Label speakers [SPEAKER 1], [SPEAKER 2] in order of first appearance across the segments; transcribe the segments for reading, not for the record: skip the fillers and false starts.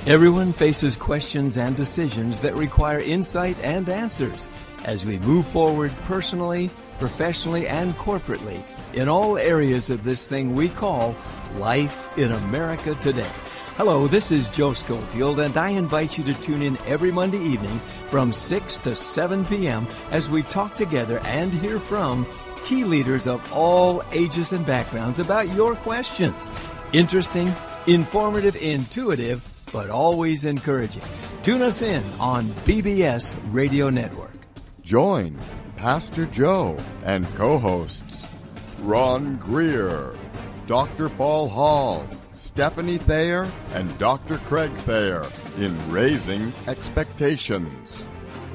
[SPEAKER 1] Everyone faces questions and decisions that require insight and answers as we move forward personally, professionally, and corporately in all areas of this thing we call life in America today. Hello, this is Joe Schofield, and I invite you to tune in every Monday evening from 6 to 7 p.m. as we talk together and hear from key leaders of all ages and backgrounds about your questions. Interesting, informative, intuitive, but always encouraging. Tune us in on BBS Radio Network.
[SPEAKER 2] Join Pastor Joe and co-hosts Ron Greer, Dr. Paul Hall, Stephanie Thayer, and Dr. Craig Thayer in Raising Expectations.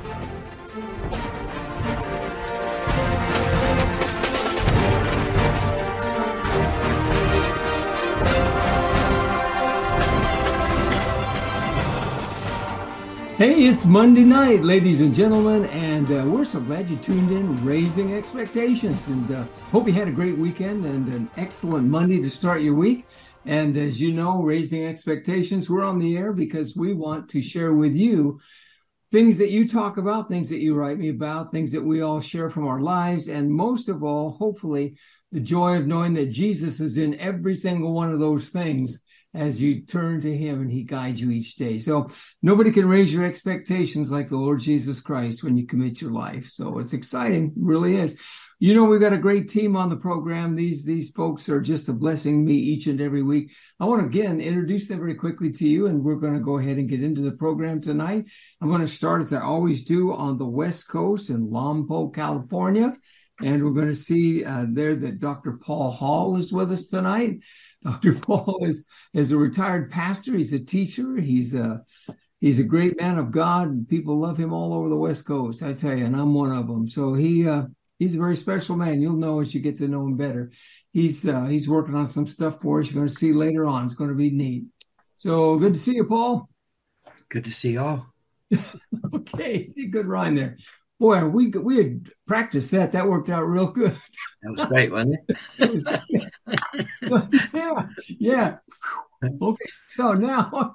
[SPEAKER 3] Hey, it's Monday night, ladies and gentlemen, and we're so glad you tuned in, Raising Expectations, and hope you had a great weekend and an excellent Monday to start your week. And as you know, Raising Expectations, we're on the air because we want to share with you things that you talk about, things that you write me about, things that we all share from our lives, and most of all, hopefully, the joy of knowing that Jesus is in every single one of those things as you turn to him and he guides you each day. So nobody can raise your expectations like the Lord Jesus Christ when you commit your life. So it's exciting, really is. You know, we've got a great team on the program. These folks are just a blessing me each and every week. I want to, again, introduce them very quickly to you, and we're going to go ahead and get into the program tonight. I'm going to start, as I always do, on the West Coast in Lompoc, California. And we're going to see there that Dr. Paul Hall is with us tonight. Dr. Paul is a retired pastor. He's a teacher. He's a great man of God, and people love him all over the West Coast, I tell you, and I'm one of them. So he's a very special man. You'll know as you get to know him better. He's working on some stuff for us. You're going to see later on. It's going to be neat. So good to see you, Paul.
[SPEAKER 4] Good to see y'all.
[SPEAKER 3] Okay, see, good rhyme there. Boy, we had practiced that. That worked out real good.
[SPEAKER 4] That was great, wasn't
[SPEAKER 3] it? Yeah. Okay, so now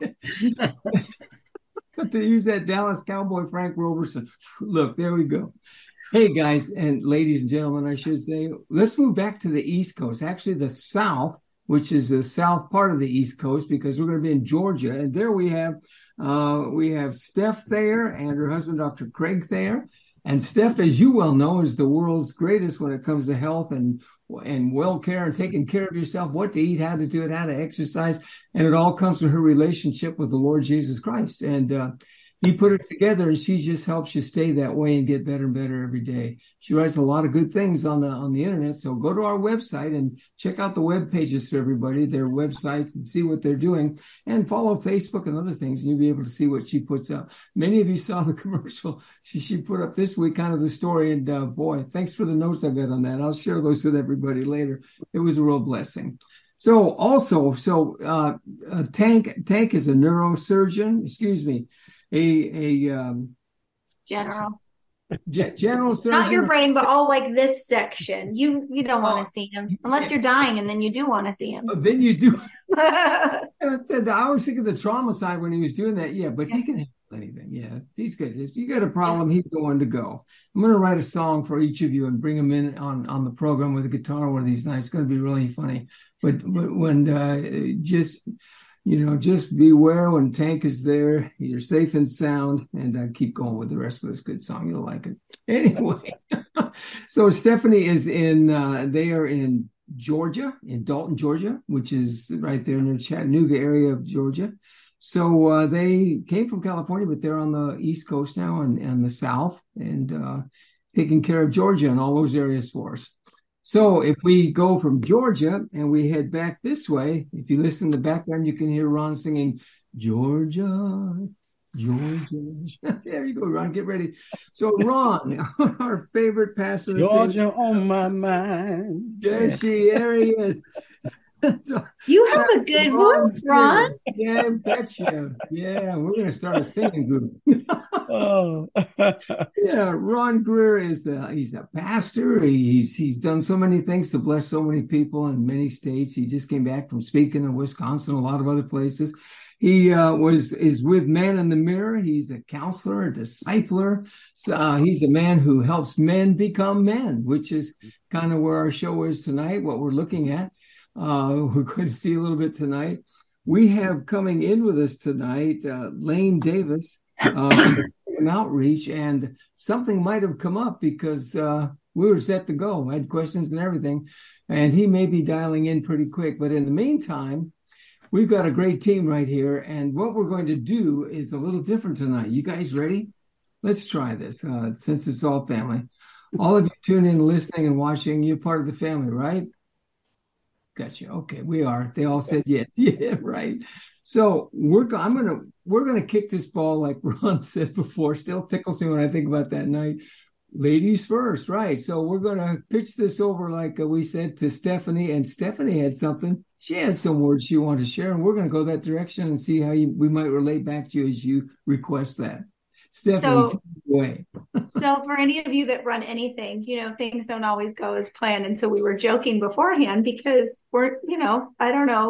[SPEAKER 3] got to use that Dallas Cowboy Frank Roberson. Look, there we go. Hey, guys and ladies and gentlemen, I should say, let's move back to the East Coast. Actually, the South, which is the south part of the East Coast, because we're going to be in Georgia, and there we have Steph Thayer and her husband, Dr. Craig Thayer. And Steph, as you well know, is the world's greatest when it comes to health and well care and taking care of yourself, what to eat, how to do it, how to exercise. And it all comes from her relationship with the Lord Jesus Christ. And he put it together, and she just helps you stay that way and get better and better every day. She writes a lot of good things on the internet. So go to our website and check out the web pages for everybody, their websites, and see what they're doing. And follow Facebook and other things, and you'll be able to see what she puts up. Many of you saw the commercial she put up this week, kind of the story. And boy, thanks for the notes I got on that. I'll share those with everybody later. It was a real blessing. So also, Tank is a neurosurgeon. Excuse me.
[SPEAKER 5] General
[SPEAKER 3] surgeon.
[SPEAKER 5] Not your brain, but all like this section. You don't want to see him unless you're dying, and then you do want to see him.
[SPEAKER 3] Then you do. I was thinking the trauma side when he was doing that. Yeah, but he can handle anything. Yeah, he's good. If you got a problem, he's the one to go. I'm going to write a song for each of you and bring them in on the program with a guitar one of these nights. It's going to be really funny. But when just beware when Tank is there. You're safe and sound, and keep going with the rest of this good song. You'll like it. Anyway, so Stephanie is they are in Georgia, in Dalton, Georgia, which is right there in the Chattanooga area of Georgia. So they came from California, but they're on the East Coast now and the South, and taking care of Georgia and all those areas for us. So if we go from Georgia and we head back this way, if you listen in the background, you can hear Ron singing, Georgia, Georgia. There you go, Ron. Get ready. So Ron, our favorite pastor.
[SPEAKER 6] Georgia on my mind.
[SPEAKER 3] There he is.
[SPEAKER 5] You have a good voice, Ron.
[SPEAKER 3] Yeah, betcha. Yeah, we're going to start a singing group.
[SPEAKER 6] Oh.
[SPEAKER 3] Yeah, Ron Greer he's a pastor. He's done so many things to bless so many people in many states. He just came back from speaking in Wisconsin, a lot of other places. He is with Man in the Mirror. He's a counselor, a discipler. So, he's a man who helps men become men, which is kind of where our show is tonight, what we're looking at. We're going to see a little bit tonight. We have coming in with us tonight, Lane Davis, an outreach, and something might have come up because we were set to go. I had questions and everything, and he may be dialing in pretty quick. But in the meantime, we've got a great team right here, and what we're going to do is a little different tonight. You guys ready? Let's try this, since it's all family. All of you tune in, listening and watching, you're part of the family, right? Gotcha. Okay, we are. They all said yes. Yeah, right. So we're gonna kick this ball like Ron said before. Still tickles me when I think about that night. Ladies first, right? So we're gonna pitch this over like we said to Stephanie, and Stephanie had something. She had some words she wanted to share, and we're gonna go that direction and see how we might relate back to you as you request that. Stephanie, take it away.
[SPEAKER 5] So for any of you that run anything, things don't always go as planned. And so we were joking beforehand because we're, I don't know,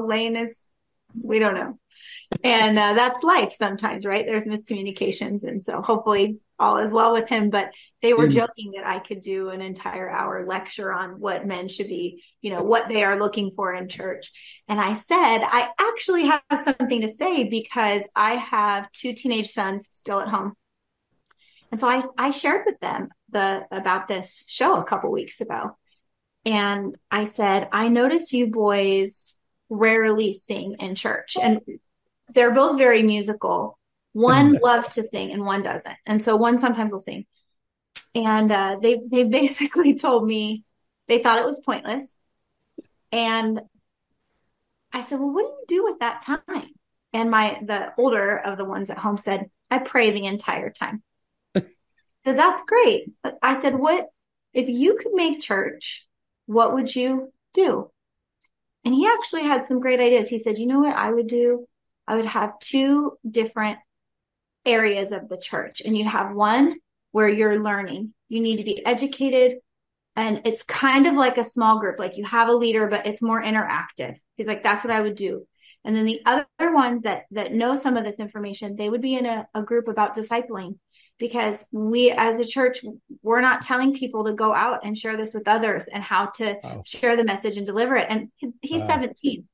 [SPEAKER 5] we don't know. And that's life sometimes, right? There's miscommunications. And so hopefully all is well with him. But they were joking that I could do an entire hour lecture on what men should be, what they are looking for in church. And I said, I actually have something to say because I have 2 teenage sons still at home. And so I shared with them about this show a couple weeks ago. And I said, I notice you boys rarely sing in church. And they're both very musical. One loves to sing and one doesn't. And so one sometimes will sing. And they basically told me they thought it was pointless. And I said, well, what do you do with that time? And the older of the ones at home said, I pray the entire time. So that's great. I said, what if you could make church, what would you do? And he actually had some great ideas. He said, you know what I would do? I would have 2 different areas of the church. And you'd have one where you're learning. You need to be educated. And it's kind of like a small group. Like you have a leader, but it's more interactive. He's like, that's what I would do. And then the other ones that know some of this information, they would be in a group about discipling. Because we as a church, we're not telling people to go out and share this with others and how to share the message and deliver it. And he's 17.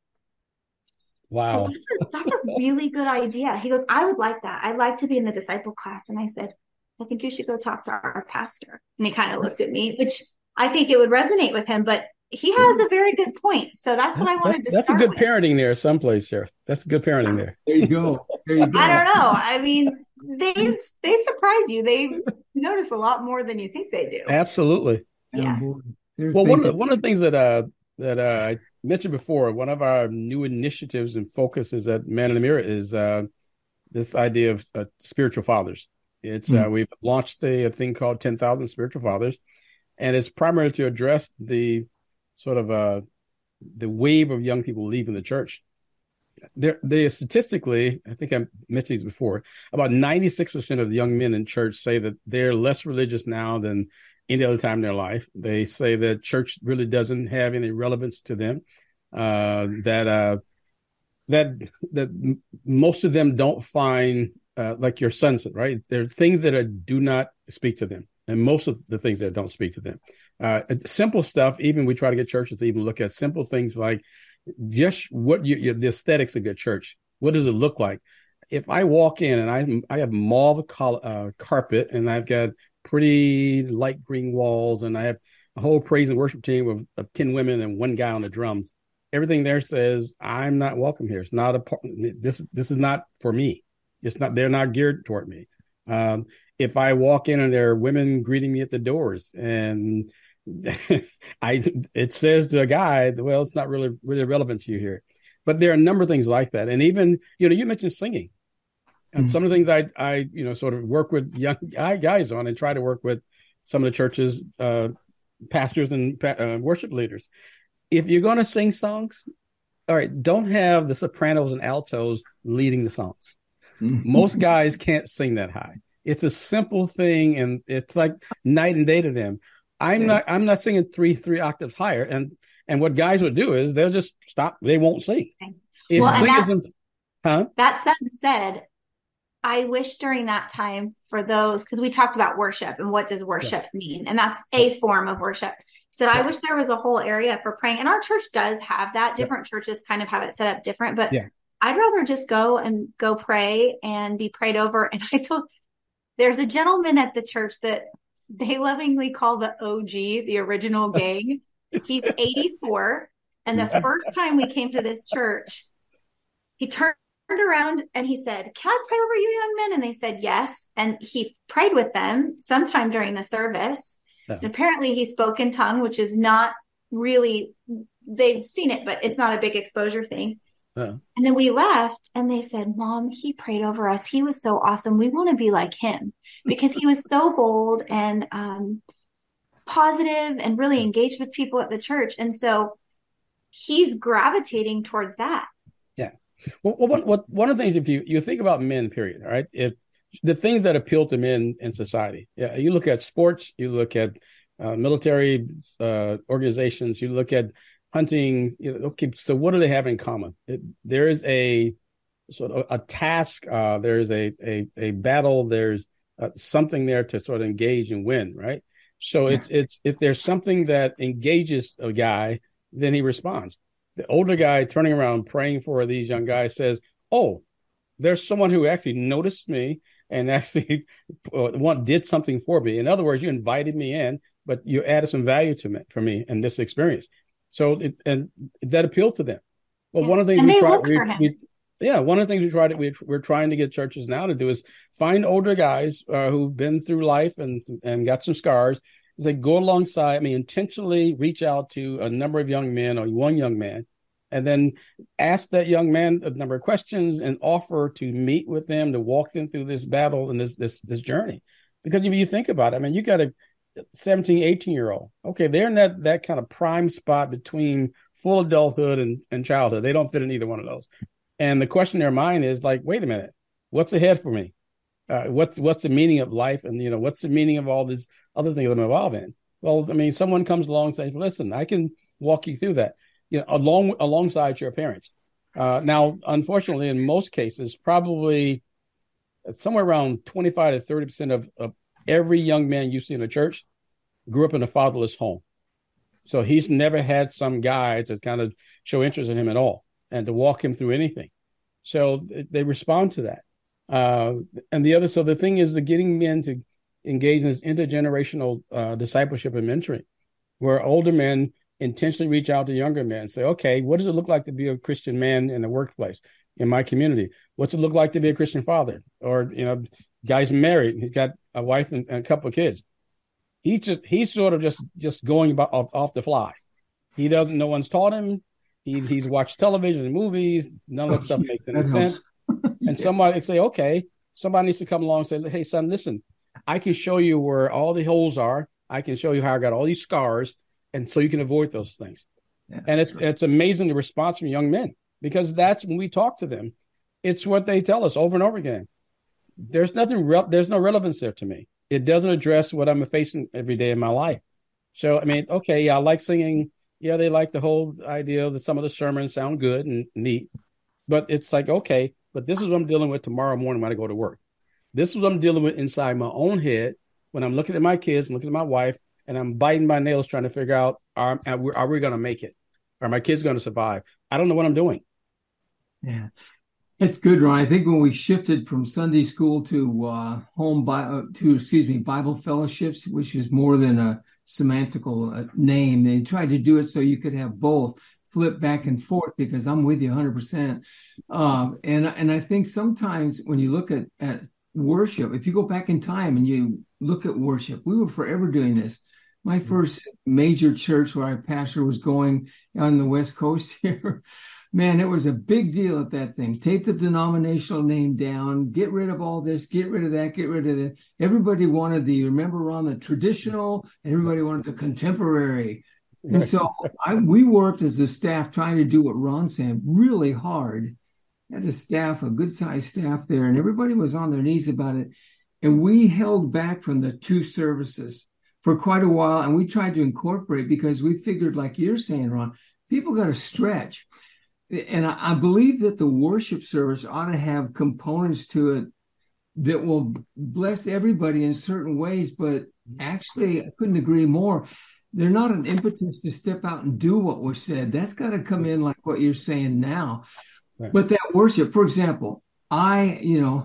[SPEAKER 6] Wow.
[SPEAKER 5] So that's a really good idea. He goes, I would like that. I'd like to be in the disciple class. And I said, I think you should go talk to our pastor. And he kind of looked at me, which I think it would resonate with him. But he has a very good point. So that's what I wanted to start with.
[SPEAKER 6] That's a good parenting there someplace, Sheriff. That's a good parenting there.
[SPEAKER 3] There you go.
[SPEAKER 5] I don't know. I mean, they surprise you. They notice a lot more than you think they do.
[SPEAKER 6] Absolutely.
[SPEAKER 5] Yeah.
[SPEAKER 6] Well, one of the things that I mentioned before, one of our new initiatives and focuses at Man in the Mirror is this idea of spiritual fathers. It's we've launched a thing called 10,000 Spiritual Fathers, and it's primarily to address the sort of the wave of young people leaving the church. They statistically, I think I mentioned these before, about 96% of the young men in church say that they're less religious now than any other time in their life. They say that church really doesn't have any relevance to them. That most of them don't find, like your son said, right? There are things that do not speak to them, and most of the things that don't speak to them. Simple stuff. Even we try to get churches to even look at simple things like just what the aesthetics of your church. What does it look like? If I walk in and I have mauve carpet and I've got pretty light green walls and I have a whole praise and worship team of 10 women and 1 guy on the drums, everything there says I'm not welcome here. It's not this is not for me. It's not. They're not geared toward me. If I walk in and there are women greeting me at the doors and it says to a guy, well, it's not really relevant to you here. But there are a number of things like that. And even, you mentioned singing. And some of the things I sort of work with young guys on and try to work with some of the churches, pastors and worship leaders. If you're going to sing songs, all right, don't have the sopranos and altos leading the songs. Most guys can't sing that high. It's a simple thing, and it's like night and day to them. I'm not singing three octaves higher. And what guys would do is they'll just stop. They won't sing. Huh?
[SPEAKER 5] That said, I wish during that time for those, because we talked about worship and what does worship mean? And that's a form of worship. Said, I wish there was a whole area for praying. And our church does have that. Different churches kind of have it set up different, but I'd rather just go pray and be prayed over. And there's a gentleman at the church that they lovingly call the OG, the original gang. He's 84. And the first time we came to this church, he turned around and he said, "Can I pray over you young men?" And they said yes. And he prayed with them sometime during the service. And apparently he spoke in tongue, which is not really, they've seen it, but it's not a big exposure thing. And then we left and they said, "Mom, he prayed over us. He was so awesome. We want to be like him," because he was so bold and positive and really engaged with people at the church. And so he's gravitating towards that.
[SPEAKER 6] Yeah. Well, one of the things, if you think about men, period, all right, if the things that appeal to men in society, you look at sports, you look at military organizations, you look at hunting, okay, so what do they have in common? There is a sort of a task, there's a battle, there's something there to sort of engage and win, right? So it's if there's something that engages a guy, then he responds. The older guy turning around praying for these young guys says, "Oh, there's someone who actually noticed me and actually did something for me. In other words, you invited me in, but you added some value for me in this experience." So and that appealed to them. Well, one of the things one of the things we're trying to get churches now to do is find older guys who've been through life and got some scars. They go alongside, intentionally reach out to a number of young men or one young man, and then ask that young man a number of questions and offer to meet with them, to walk them through this battle and this journey. Because if you think about it, you got a 17, 18-year-old. Okay, they're in that kind of prime spot between full adulthood and childhood. They don't fit in either one of those. And the question in their mind is like, wait a minute, what's ahead for me? What's the meaning of life? And, what's the meaning of all these other things I'm involved in? Well, someone comes along and says, "Listen, I can walk you through that, alongside your parents." Now, unfortunately, in most cases, probably somewhere around 25 to 30% of every young man you see in a church grew up in a fatherless home. So he's never had some guy to kind of show interest in him at all and to walk him through anything. So they respond to that. And the thing is getting men to engage in this intergenerational discipleship and mentoring, where older men intentionally reach out to younger men and say, "Okay, what does it look like to be a Christian man in the workplace, in my community? What's it look like to be a Christian father?" Or, guy's married, he's got a wife and a couple of kids. He's sort of just going about off the fly. He doesn't, no one's taught him. He's watched television and movies. None of that stuff makes any sense. And somebody needs to come along and say, "Hey, son, listen, I can show you where all the holes are. I can show you how I got all these scars, and so you can avoid those things." Yeah, and it's amazing the response from young men, because that's when we talk to them, it's what they tell us over and over again. There's there's no relevance there to me. It doesn't address what I'm facing every day in my life. So, I like singing. Yeah, they like the whole idea that some of the sermons sound good and neat, but it's like, okay, but this is what I'm dealing with tomorrow morning when I go to work. This is what I'm dealing with inside my own head when I'm looking at my kids and looking at my wife, and I'm biting my nails trying to figure out, are we going to make it? Are my kids going to survive? I don't know what I'm doing.
[SPEAKER 3] Yeah, it's good, Ron. I think when we shifted from Sunday school to Bible fellowships, which is more than a semantical name, they tried to do it so you could have both flip back and forth, because I'm with you 100%. And I think sometimes when you look at worship, if you go back in time and you look at worship, we were forever doing this. My first major church where I pastor was going on the West Coast here. Man, it was a big deal at that thing. Take the denominational name down, get rid of all this, get rid of that, get rid of that. Everybody wanted the traditional, and everybody wanted the contemporary. And so we worked as a staff trying to do what Ron said really hard. Had a good-sized staff there, and everybody was on their knees about it. And we held back from the two services for quite a while, and we tried to incorporate, because we figured, like you're saying, Ron, people got to stretch. and I believe that the worship service ought to have components to it that will bless everybody in certain ways. But actually, I couldn't agree more. They're not an impetus to step out and do what was said. That's got to come in like what you're saying now. Right. But that worship, for example, I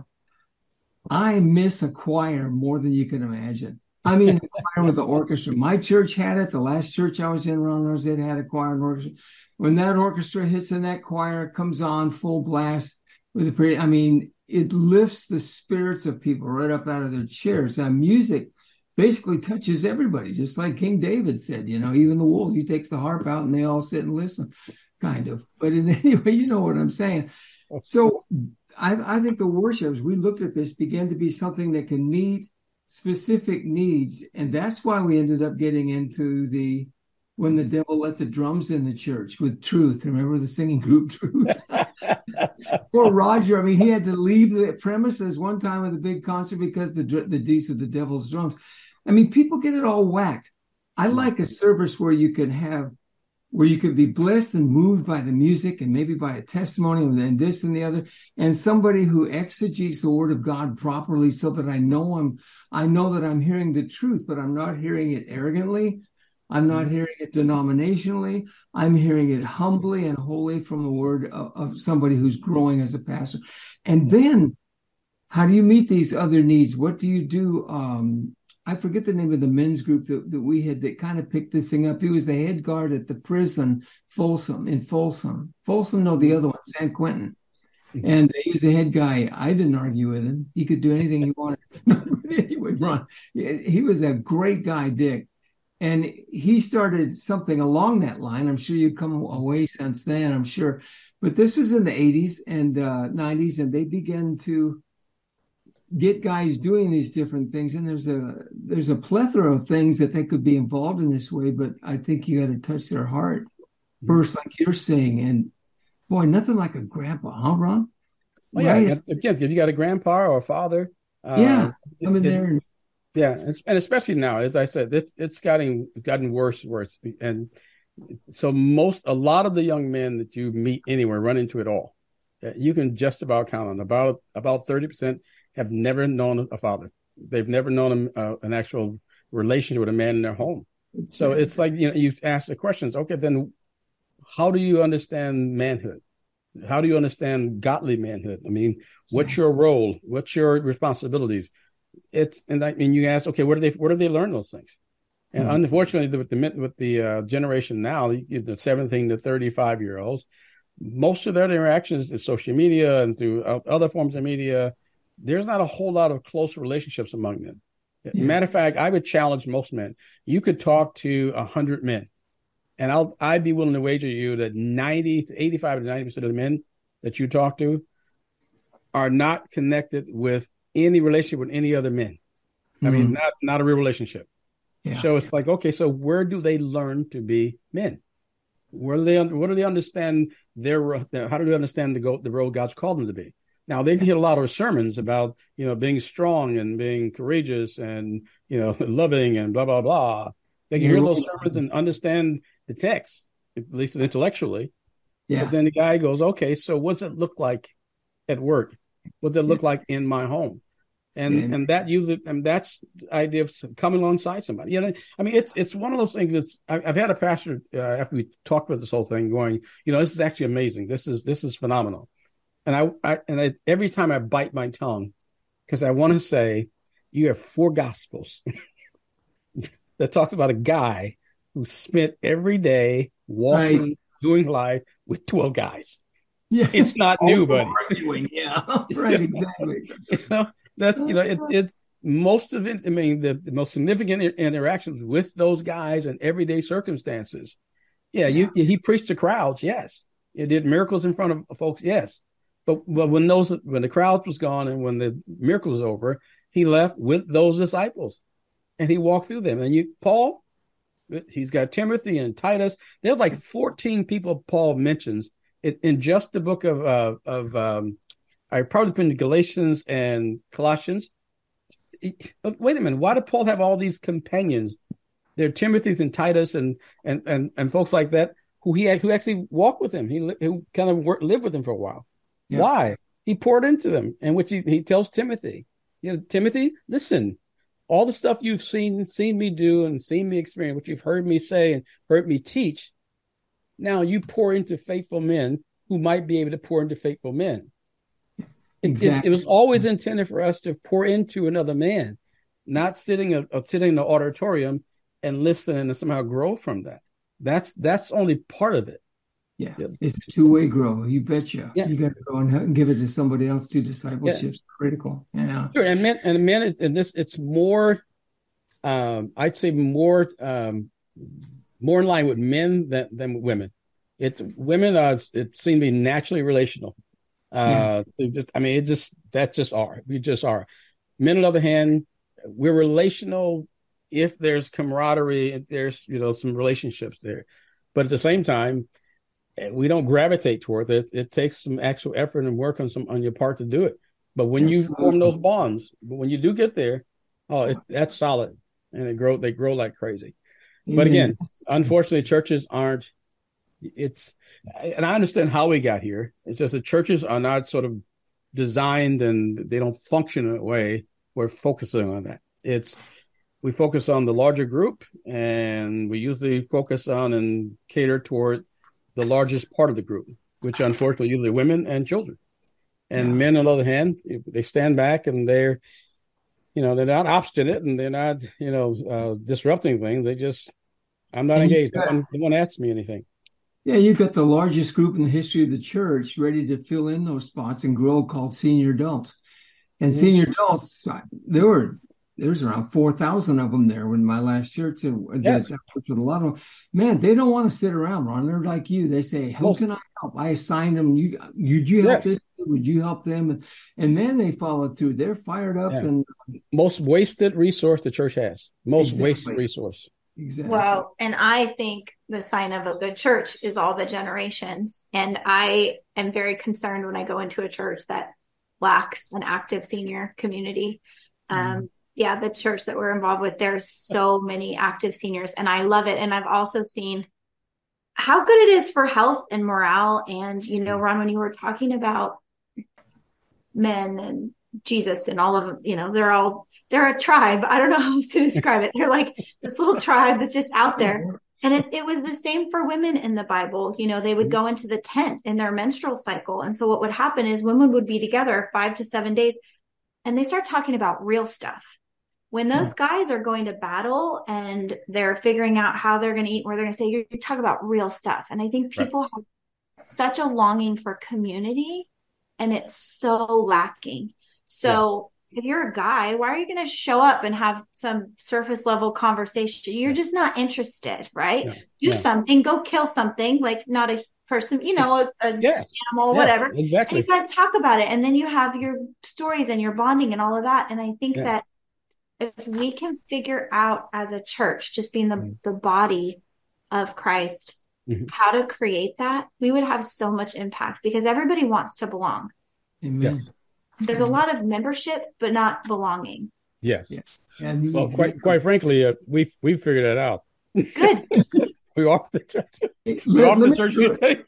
[SPEAKER 3] miss a choir more than you can imagine. I mean, a choir with the orchestra. My church had it. The last church I was in, Ron Rosette, had a choir and orchestra. When that orchestra hits and that choir comes on full blast with the prayer, I mean, it lifts the spirits of people right up out of their chairs. Now, music basically touches everybody, just like King David said, even the wolves, he takes the harp out and they all sit and listen, kind of. But anyway, you know what I'm saying. So I think the worship, as we looked at this, began to be something that can meet specific needs. And that's why we ended up getting into when the devil let the drums in the church with Truth. Remember the singing group Truth? Poor Roger. I mean, he had to leave the premises one time at a big concert because the deeds of the devil's drums. I mean, people get it all whacked. I like a service where you could be blessed and moved by the music and maybe by a testimony and this and the other, and somebody who exegetes the word of God properly so that I know that I'm hearing the truth, but I'm not hearing it arrogantly. I'm not hearing it denominationally. I'm hearing it humbly and wholly from the word of somebody who's growing as a pastor. And then how do you meet these other needs? What do you do? I forget the name of the men's group that we had that kind of picked this thing up. He was the head guard at the prison, Folsom, no, the other one, San Quentin. And he was the head guy. I didn't argue with him. He could do anything he wanted. Anyway, Ron, he was a great guy, Dick. And he started something along that line. I'm sure you've come away since then, I'm sure. But this was in the 80s and 90s, and they began to get guys doing these different things. And there's a plethora of things that they could be involved in this way, but I think you got to touch their heart first, like you're saying. And boy, nothing like a grandpa, huh, Ron?
[SPEAKER 6] Well, right? Yeah, if you got a grandpa or a father.
[SPEAKER 3] Come in there.
[SPEAKER 6] And especially now, as I said, it's gotten worse. And so a lot of the young men that you meet anywhere run into it all. You can just about count on about 30% have never known a father. They've never known an actual relationship with a man in their home. So it's like, you ask the questions, okay, then how do you understand manhood? How do you understand godly manhood? I mean, what's your role? What's your responsibilities? You ask, okay, where do they learn those things? And unfortunately, with the generation now, the 17 to 35-year-olds, most of their interactions is social media and through other forms of media. There's not a whole lot of close relationships among them. Yes. Matter of fact, I would challenge most men. You could talk to 100 men, and I'd be willing to wager you that 85 to 90% of the men that you talk to are not connected with any relationship with any other men. I mean, not a real relationship. Yeah. So it's like, okay, so where do they learn to be men? What do they understand how do they understand the role God's called them to be? Now, they can hear a lot of sermons about, being strong and being courageous and, loving and blah, blah, blah. They can hear those sermons and understand the text, at least intellectually. Yeah. But then the guy goes, okay, so what's it look like at work? What's it look like in my home? And that's the idea of coming alongside somebody. I mean, it's one of those things. I've had a pastor after we talked about this whole thing going, this is actually amazing. This is phenomenal. And I every time I bite my tongue because I want to say you have 4 gospels that talks about a guy who spent every day walking, doing life with 12 guys. Yeah, it's not new, buddy.
[SPEAKER 3] Arguing, yeah, right, exactly.
[SPEAKER 6] That's it's most of it. I mean, the most significant interactions with those guys in everyday circumstances. Yeah, he preached to crowds. Yes, he did miracles in front of folks. Yes, but when the crowd was gone and when the miracle was over, he left with those disciples, and he walked through them. And Paul, he's got Timothy and Titus. There's like 14 people Paul mentions in just the book of I probably put in Galatians and Colossians. Wait a minute, why did Paul have all these companions? They're Timothy's and Titus and folks like that who actually walked with him. Who kind of lived with him for a while.
[SPEAKER 3] Yeah.
[SPEAKER 6] Why? He poured into them, and which he tells Timothy, Timothy, listen, all the stuff you've seen me do and seen me experience, what you've heard me say and heard me teach, now you pour into faithful men who might be able to pour into faithful men.
[SPEAKER 3] Exactly.
[SPEAKER 6] It was always intended for us to pour into another man, not sitting in the auditorium and listen and somehow grow from that. That's only part of it.
[SPEAKER 3] Yeah, it's a two-way grow. You betcha.
[SPEAKER 6] Yeah.
[SPEAKER 3] You got to go and give it to somebody else too. Discipleship's critical. Yeah,
[SPEAKER 6] sure. And men, it's more. I'd say more in line with men than with women. It's women. It seems to be naturally relational. We just are. Men, on the other hand, we're relational if there's camaraderie, if there's some relationships there, but at the same time, we don't gravitate toward it. It takes some actual effort and work on your part to do it. But when you form those bonds, when you do get there, that's solid, and they grow like crazy. Amen. But again, unfortunately, churches aren't. And I understand how we got here. It's just that churches are not sort of designed, and they don't function in a way we're focusing on that. We focus on the larger group, and we usually focus on and cater toward the largest part of the group, which unfortunately usually women and children. And men, on the other hand, they stand back, and they're not obstinate, and they're not, disrupting things. They just, I'm not engaged. No one asks me anything.
[SPEAKER 3] Yeah, you've got the largest group in the history of the church ready to fill in those spots and grow, called senior adults. And senior adults, there's around 4,000 of them there in my last church. And
[SPEAKER 6] yes.
[SPEAKER 3] I worked with a lot of them. Man, they don't want to sit around, Ron. They're like you. They say, how can I help? I assigned them. Would you help this? Would you help them? And then they follow through. They're fired up. And
[SPEAKER 6] most wasted resource the church has. Wasted resource.
[SPEAKER 3] Exactly.
[SPEAKER 5] Well, and I think the sign of a good church is all the generations. And I am very concerned when I go into a church that lacks an active senior community. The church that we're involved with, there's so many active seniors, and I love it. And I've also seen how good it is for health and morale. And, Ron, when you were talking about men and Jesus and all of them, they're a tribe. I don't know how else to describe it. They're like this little tribe that's just out there. And it was the same for women in the Bible. They would go into the tent in their menstrual cycle. And so what would happen is women would be together 5 to 7 days, and they start talking about real stuff. When those guys are going to battle and they're figuring out how they're going to eat, where they're going to say, you're talking about real stuff. And I think people have such a longing for community, and it's so lacking. So if you're a guy, why are you going to show up and have some surface level conversation? You're just not interested, right? Do something, go kill something, like not a person, animal, whatever.
[SPEAKER 6] Exactly.
[SPEAKER 5] And you guys talk about it, and then you have your stories and your bonding and all of that. And I think that if we can figure out as a church, just being the body of Christ, how to create that, we would have so much impact, because everybody wants to belong.
[SPEAKER 3] Amen.
[SPEAKER 5] Yes. There's a lot of membership, but not belonging.
[SPEAKER 6] Yes. Yeah. Well, quite frankly, we figured that out.
[SPEAKER 5] Good.
[SPEAKER 6] We offer the church. We offer the church.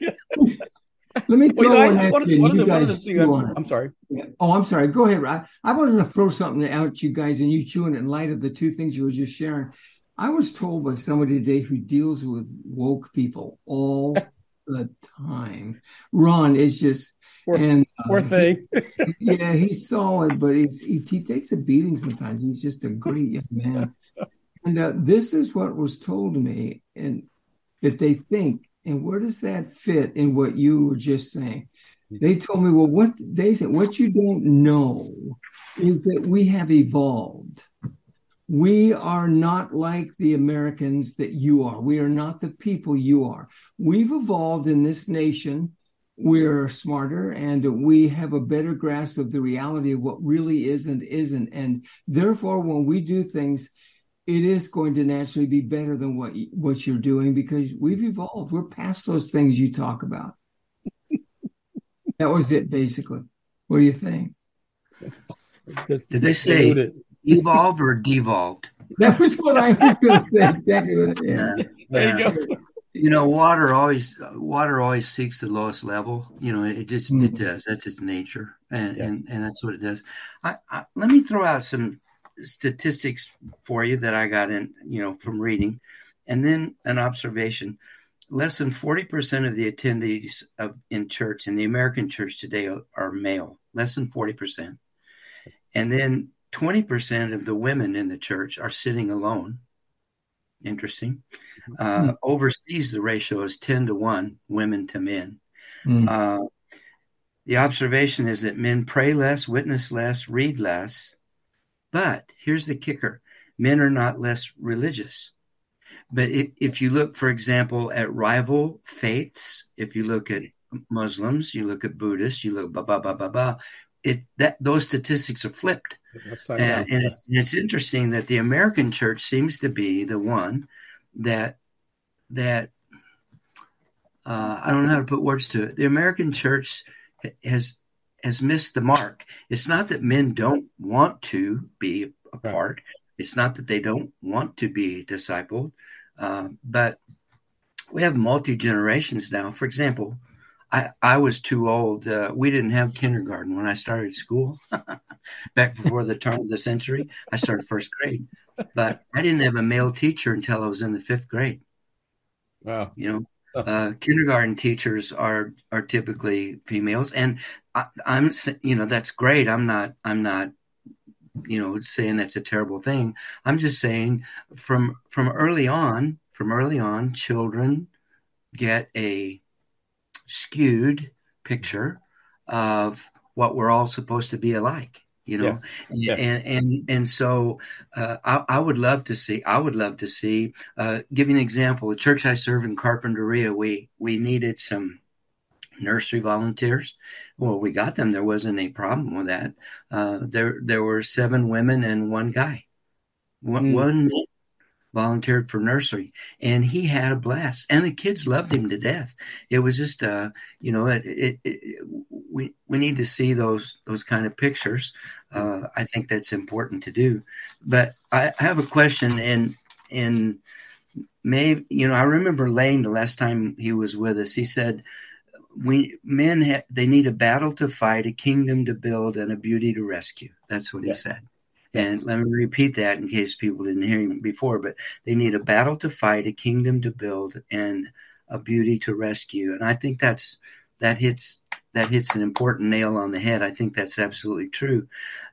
[SPEAKER 3] Let me throw one at you.
[SPEAKER 6] I'm sorry.
[SPEAKER 3] Yeah. Oh, I'm sorry. Go ahead. I wanted to throw something out at you guys, and you chewing in light of the two things you were just sharing. I was told by somebody today who deals with woke people all the time. Ron is just
[SPEAKER 6] poor thing.
[SPEAKER 3] He's solid, but he takes a beating sometimes. He's just a great young man. And this is what was told to me, and that they think. And where does that fit in what you were just saying? They told me, well, what you don't know is that we have evolved. We are not like the Americans that you are. We are not the people you are. We've evolved in this nation. We're smarter, and we have a better grasp of the reality of what really is and isn't. And therefore, when we do things, it is going to naturally be better than what you're doing, because we've evolved. We're past those things you talk about. That was it, basically. What do you think?
[SPEAKER 4] Did they say evolved or devolved?
[SPEAKER 3] That was what I was going to say. Exactly.
[SPEAKER 6] There you go.
[SPEAKER 4] Water always seeks the lowest level. It does. That's its nature, and that's what it does. Let me throw out some statistics for you that I got from reading, and then an observation. Less than 40% of the attendees in church, in the American church today, are male. Less than 40%, and then 20% of the women in the church are sitting alone. Interesting. Overseas, the ratio is 10-1, women to men. The observation is that men pray less, witness less, read less. But here's the kicker. Men are not less religious. But if you look, for example, at rival faiths, if you look at Muslims, you look at Buddhists, you look those statistics are flipped. And it's interesting that the American church seems to be the one that I don't know how to put words to it. The American church has missed the mark. It's not that men don't want to be a part. It's not that they don't want to be discipled, but we have multi-generations now. For example, I was too old. We didn't have kindergarten when I started school. Back before the turn of the century, I started first grade. But I didn't have a male teacher until I was in the 5th grade.
[SPEAKER 6] Wow.
[SPEAKER 4] Kindergarten teachers are typically females. And I'm that's great. I'm not saying that's a terrible thing. I'm just saying from early on, children get a skewed picture of what we're all supposed to be alike, and so I would love to see, give you an example. The church I serve in Carpinteria, we needed some nursery volunteers. Well, we got them. There wasn't any problem with that. There were 7 women and 1 guy. One man volunteered for nursery, and he had a blast, and the kids loved him to death. It was just, we need to see those kind of pictures. I think that's important to do. But I have a question, and maybe, I remember Lane the last time he was with us. He said, they need a battle to fight, a kingdom to build, and a beauty to rescue. That's what he said. And let me repeat that in case people didn't hear him before, but they need a battle to fight, a kingdom to build, and a beauty to rescue. And I think that hits an important nail on the head. I think that's absolutely true.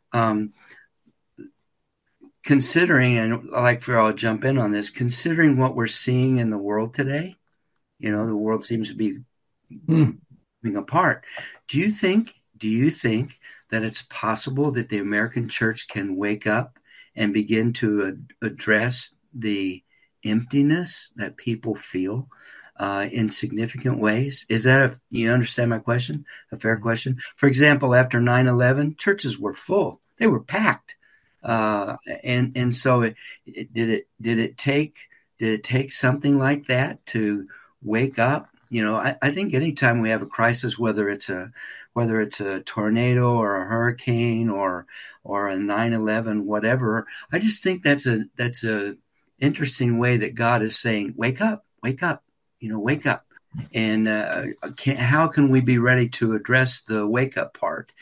[SPEAKER 4] Considering, and I'd like for y'all to jump in on this, considering what we're seeing in the world today, the world seems to be moving apart. Do you think that it's possible that the American church can wake up and begin to address the emptiness that people feel in significant ways? Is that you understand my question? A fair question? For example, after 9/11, churches were full. They were packed. And so did it take something like that to wake up? I think anytime we have a crisis, whether it's a tornado or a hurricane or a 9/11, whatever, I just think that's a interesting way that God is saying, wake up, wake up. And how can we be ready to address the wake up part?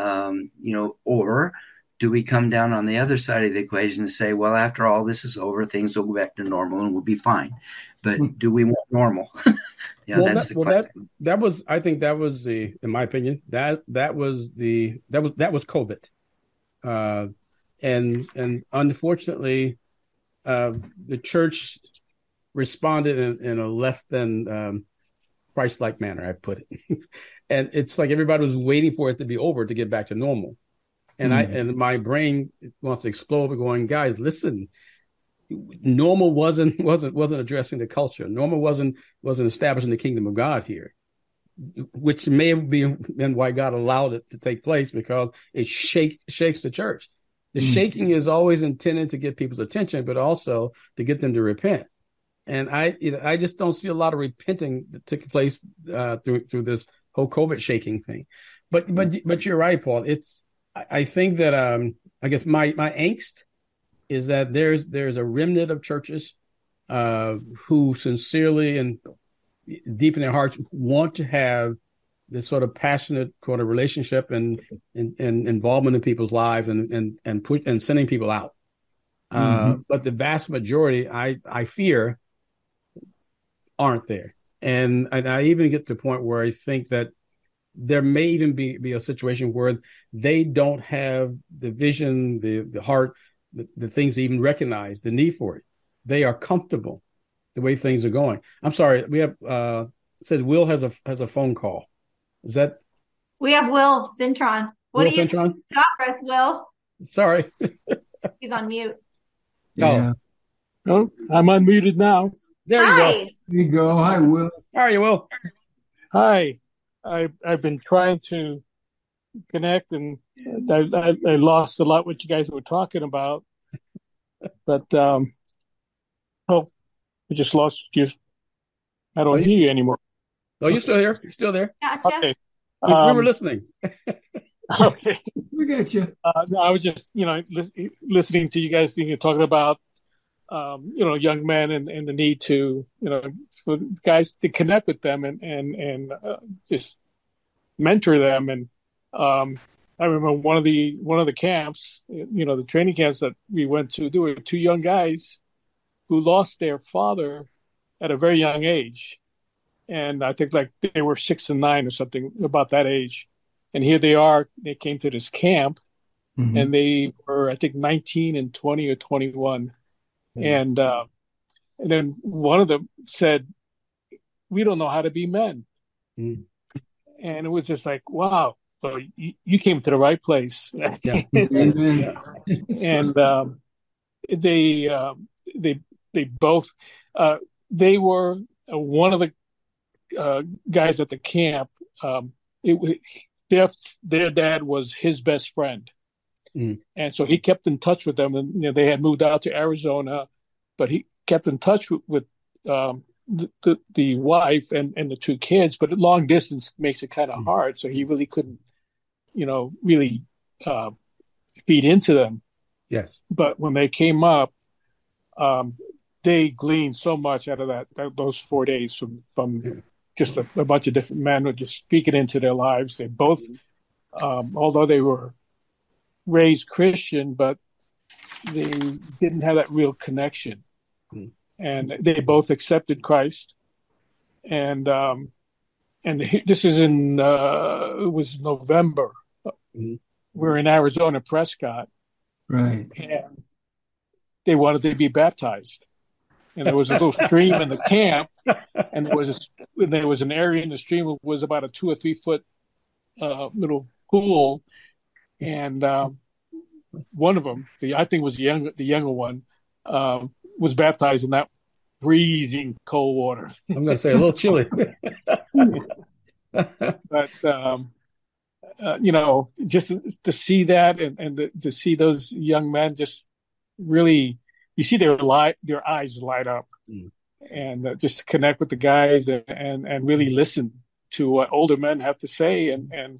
[SPEAKER 4] Or do we come down on the other side of the equation and say, well, after all this is over, things will go back to normal and we'll be fine. But do we want normal? That's the question.
[SPEAKER 6] That was, I think that was in my opinion, that was COVID. And unfortunately, the church responded in a less than Christ-like manner, I put it. And it's like everybody was waiting for it to be over to get back to normal. And and my brain wants to explode, but going, guys, listen, normal wasn't addressing the culture. Normal wasn't establishing the kingdom of God here, which may have been why God allowed it to take place, because it shakes the church. The shaking is always intended to get people's attention, but also to get them to repent. And I just don't see a lot of repenting that took place through this whole COVID shaking thing. But you're right, Paul. I think that I guess my angst is that there's a remnant of churches who sincerely and deep in their hearts want to have this sort of passionate sort of relationship and involvement in people's lives and sending people out. But the vast majority, I fear, aren't there. And I even get to the point where I think that there may even be a situation where they don't have the vision, the heart, the things to even recognize the need for it. They are comfortable the way things are going. I'm sorry, we have says Will has a phone call. Is that?
[SPEAKER 5] We have Will Cintron. What do you got for us, Will?
[SPEAKER 6] Sorry.
[SPEAKER 5] He's on mute.
[SPEAKER 3] Yeah.
[SPEAKER 7] Oh, I'm unmuted now.
[SPEAKER 6] There you go.
[SPEAKER 3] There you go. Hi, Will.
[SPEAKER 6] How are you, Will?
[SPEAKER 7] Hi. I've been trying to connect, and I lost a lot what you guys were talking about. But I just lost you. I don't hear you anymore.
[SPEAKER 6] Oh, you're still here. You're still there.
[SPEAKER 5] Gotcha.
[SPEAKER 7] Okay.
[SPEAKER 6] We were listening.
[SPEAKER 7] Okay.
[SPEAKER 3] We got you.
[SPEAKER 7] No, I was just, listening to you guys talking about, young men and the need to, for guys to connect with them and just mentor them. And I remember one of the camps, the training camps that we went to, there were two young guys who lost their father at a very young age. And I think like they were 6 and 9 or something, about that age. And here they are. They came to this camp, and they were, I think, 19 and 20 or 21. And then one of them said, "We don't know how to be men." And it was just like, wow, so you came to the right place.
[SPEAKER 6] Yeah.
[SPEAKER 7] And they both they were one of the guys at the camp. Their dad was his best friend. And so he kept in touch with them, and they had moved out to Arizona, but he kept in touch with the wife and the two kids. But long distance makes it kind of hard, so he really couldn't, really feed into them.
[SPEAKER 6] Yes.
[SPEAKER 7] But when they came up, they gleaned so much out of those 4 days from just a bunch of different men who just speaking into their lives. They both, although they were raised Christian, but they didn't have that real connection. And they both accepted Christ. And this is it was November. We're in Arizona, Prescott.
[SPEAKER 3] Right.
[SPEAKER 7] And they wanted to be baptized. And there was a little stream in the camp, and there was an area in the stream that was about a 2 or 3 foot little pool, and one of them, I think was the younger one, was baptized in that freezing cold water.
[SPEAKER 6] I'm going to say a little chilly,
[SPEAKER 7] but just to see that and to see those young men just really. You see their eyes light up, and just connect with the guys and really listen to what older men have to say and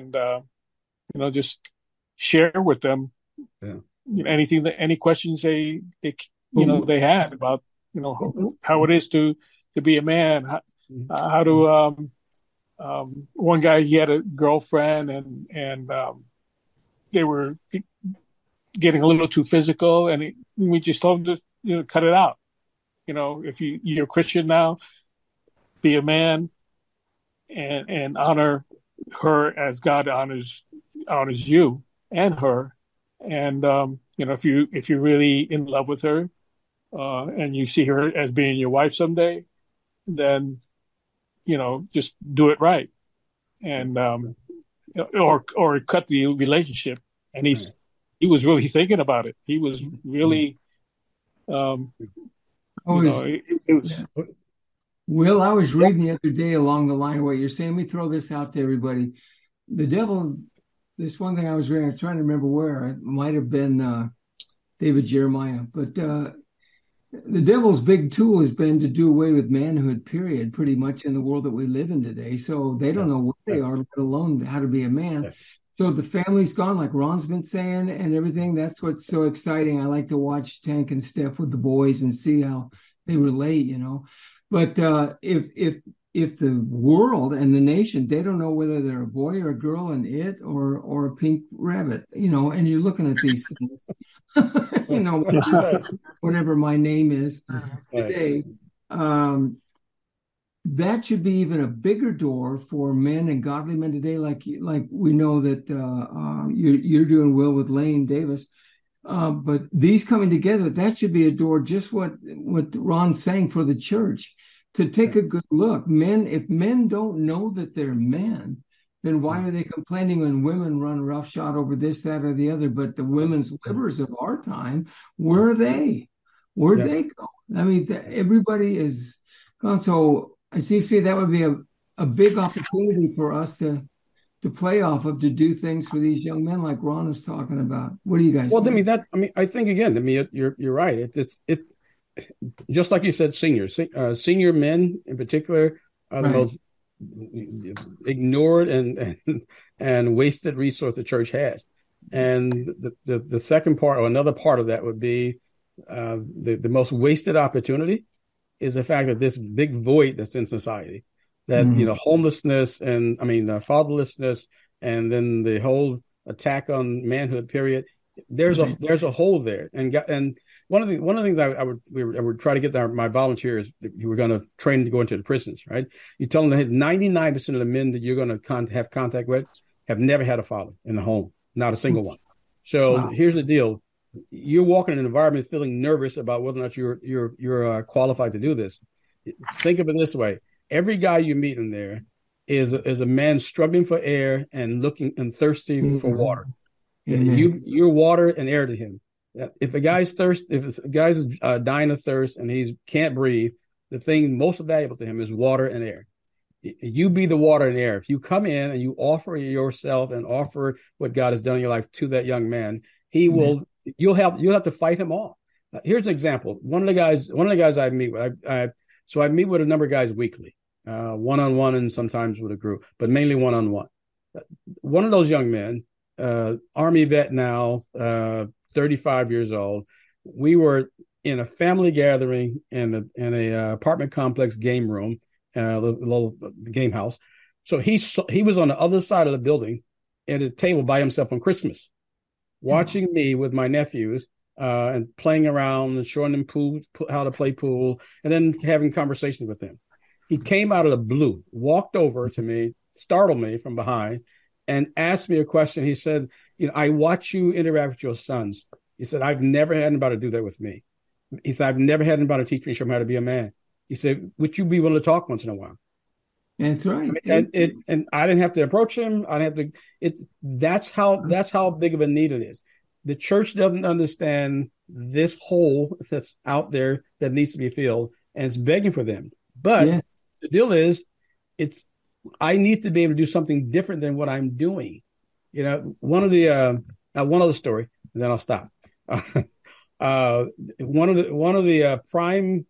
[SPEAKER 7] just share with them any questions they had about how it is to be a man, how to one guy, he had a girlfriend and they were getting a little too physical, and we just told him to cut it out. If you're a Christian now, be a man and honor her as God honors you and her. And if you're really in love with her and you see her as being your wife someday, then just do it right, and or cut the relationship. And he was really thinking about it. He was really, it was.
[SPEAKER 3] Will, I was reading the other day along the line of what you're saying. Let me throw this out to everybody. The devil, this one thing I was reading, I'm trying to remember where. It might have been David Jeremiah. But the devil's big tool has been to do away with manhood, period, pretty much in the world that we live in today. So they don't know what they are, let alone how to be a man. Yes. So the family's gone, like Ron's been saying, and everything. That's what's so exciting. I like to watch Tank and Steph with the boys and see how they relate, But if the world and the nation, they don't know whether they're a boy or a girl, an it or a pink rabbit, and you're looking at these things, whatever my name is today. That should be even a bigger door for men and godly men today. Like we know that you're doing well with Lane Davis. But these coming together, that should be a door, just what Ron's saying, for the church to take a good look. If men don't know that they're men, then why are they complaining when women run roughshod over this, that, or the other? But the women's livers of our time, where are they? Where'd they go? I mean, everybody is gone. So it seems to me that would be a big opportunity for us to play off of, to do things for these young men like Ron was talking about. What do you guys think?
[SPEAKER 6] I think again, you're right. It's just like you said, senior men in particular are the most ignored and wasted resource the church has. And the second part, or another part of that, would be the most wasted opportunity is the fact that this big void that's in society, that homelessness and fatherlessness, and then the whole attack on manhood. Period. There's a hole there, and one of the things I would try to get my volunteers who were going to train to go into the prisons. Right, you tell them that 99% of the men that you're going to have contact with have never had a father in the home, not a single one. So Here's the deal: you're walking in an environment feeling nervous about whether or not you're qualified to do this. Think of it this way: every guy you meet in there is a man struggling for air and looking and thirsty for water. You're water and air to him. If a guy's dying of thirst and he can't breathe, the thing most valuable to him is water and air. You be the water and air. If you come in and you offer yourself and offer what God has done in your life to that young man, he will. You'll have to fight him off. Here's an example. One of the guys I meet with, I meet with a number of guys weekly, one-on-one and sometimes with a group, but mainly one-on-one. One of those young men, Army vet now, 35 years old. We were in a family gathering in a apartment complex game room, little game house. So he was on the other side of the building at a table by himself on Christmas, watching me with my nephews and playing around and showing them how to play pool, and then having conversations with him. He came out of the blue, walked over to me, startled me from behind, and asked me a question. He said, I watch you interact with your sons. He said, I've never had anybody do that with me. He said, I've never had anybody teach me, show me how to be a man. He said, would you be willing to talk once in a while?
[SPEAKER 3] That's right.
[SPEAKER 6] And I didn't have to approach him. I didn't have to. That's how big of a need it is. The church doesn't understand this hole that's out there that needs to be filled, and it's begging for them. But the deal is, I need to be able to do something different than what I'm doing. One other story, and then I'll stop. One of the prime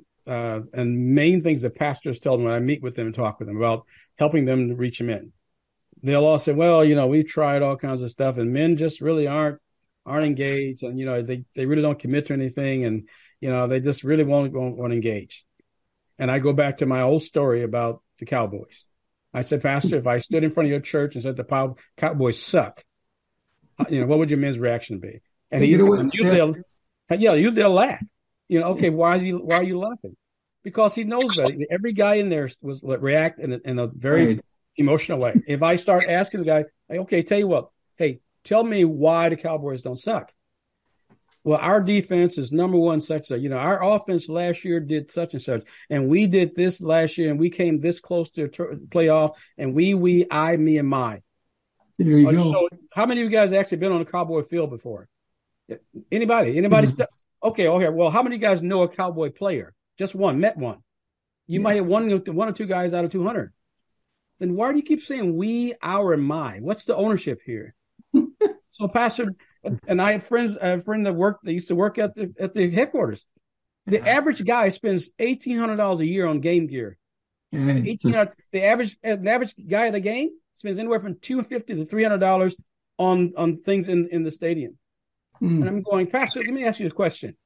[SPEAKER 6] and main things that pastors tell them when I meet with them and talk with them about helping them to reach men, they'll all say, well, we've tried all kinds of stuff, and men just really aren't engaged, and they really don't commit to anything, and they just really won't engage. And I go back to my old story about the Cowboys. I said, Pastor, if I stood in front of your church and said the Cowboys suck, what would your men's reaction be? And usually they'll laugh. Okay, why are you laughing? Because he knows that every guy in there was react in a very emotional way. If I start asking the guy, okay, tell you what, hey, tell me why the Cowboys don't suck. Well, our defense is number one, such that, our offense last year did such and such, and we did this last year, and we came this close to a playoff, and we, I, me, and my.
[SPEAKER 3] There you go.
[SPEAKER 6] So how many of you guys actually been on a Cowboy field before? Anybody? Okay. Well, how many of you guys know a Cowboy player? Just one, met one. You might have one or two guys out of 200. Then why do you keep saying we, our, and my? What's the ownership here? So, Pastor, and I have a friend that used to work at the headquarters. The average guy spends $1,800 a year on game gear. $1,800. The average guy at a game spends anywhere from $250 to $300 on things in the stadium. And I'm going, Pastor, let me ask you a question.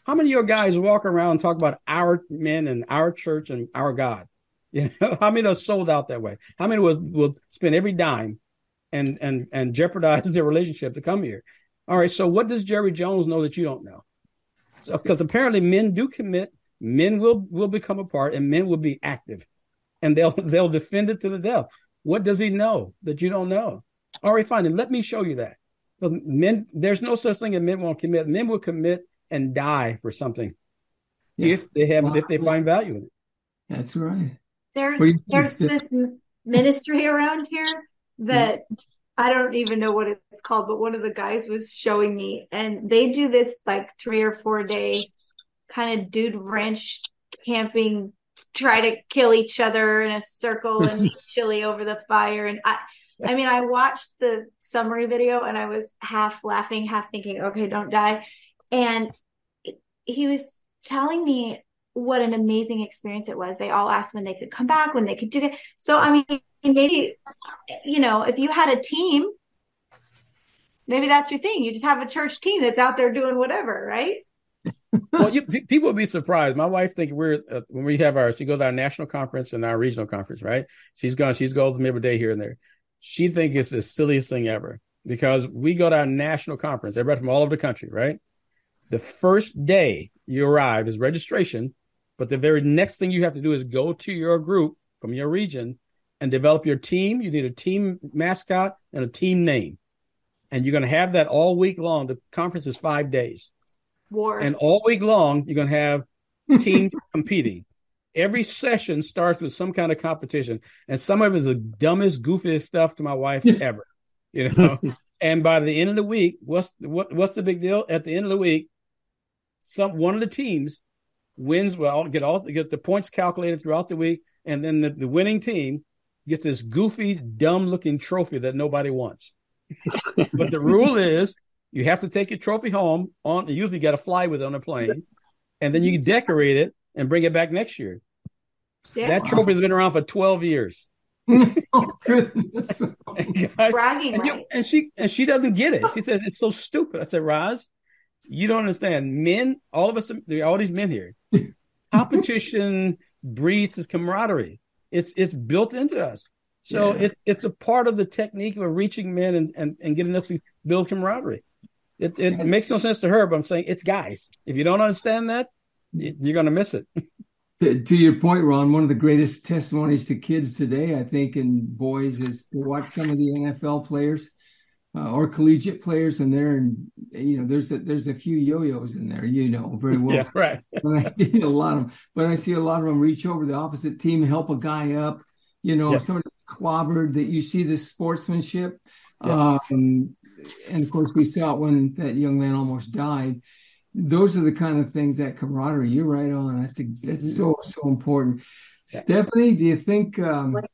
[SPEAKER 6] How many of your guys walk around and talk about our men and our church and our God? You know, how many are sold out that way? How many will spend every dime and jeopardize their relationship to come here? All right. So what does Jerry Jones know that you don't know? So, because apparently men do commit, men will become a part, and men will be active, and they'll defend it to the death. What does he know that you don't know? All right, fine. And let me show you that. Because men, there's no such thing as men won't commit. Men will commit and die for something if they find value in it.
[SPEAKER 3] That's right.
[SPEAKER 5] There's this ministry around here that I don't even know what it's called, but one of the guys was showing me, and they do this like 3 or 4 day kind of dude ranch camping, try to kill each other in a circle and make chili over the fire. And I mean, I watched the summary video and I was half laughing, half thinking, okay, don't die. And he was telling me what an amazing experience it was. They all asked when they could come back, when they could do it. So, I mean, maybe, you know, if you had a team, maybe that's your thing. You just have a church team that's out there doing whatever, right?
[SPEAKER 6] Well, people would be surprised. My wife thinks when we have she goes to our national conference and our regional conference, right? She's goes with me every day here and there. She thinks it's the silliest thing ever because we go to our national conference, everybody from all over the country, right? The first day you arrive is registration, but the very next thing you have to do is go to your group from your region and develop your team. You need a team mascot and a team name. And you're going to have that all week long. The conference is 5 days. And all week long, you're going to have teams competing. Every session starts with some kind of competition. And some of it is the dumbest, goofiest stuff to my wife ever, you know. And by the end of the week, what's the big deal? At the end of the week, one of the teams wins. Well, get the points calculated throughout the week. And then the winning team gets this goofy, dumb-looking trophy that nobody wants. But the rule is, you have to take your trophy home you usually got to fly with it on a plane, and then you can decorate it and bring it back next year. Yeah. That trophy has been around for 12 years.
[SPEAKER 3] Oh, goodness.
[SPEAKER 5] Bragging rights.
[SPEAKER 6] And she doesn't get it. She says, it's so stupid. I said, Roz, you don't understand. Men, all of us, all these men here, competition breeds this camaraderie. It's built into us. So it's a part of the technique of reaching men and getting us to build camaraderie. It makes no sense to her, but I'm saying it's guys. If you don't understand that, you're going to miss it.
[SPEAKER 3] To your point, Ron, one of the greatest testimonies to kids today, I think, and boys, is to watch some of the NFL players or collegiate players, and there's a few yo-yos in there, very well.
[SPEAKER 6] Yeah, right.
[SPEAKER 3] When I see a lot of them reach over the opposite team, help a guy up, somebody that's clobbered, that you see this sportsmanship. Yeah. And of course, we saw it when that young man almost died. Those are the kind of things, that camaraderie. You're right on. That's so important. Yeah. Stephanie, do you think? What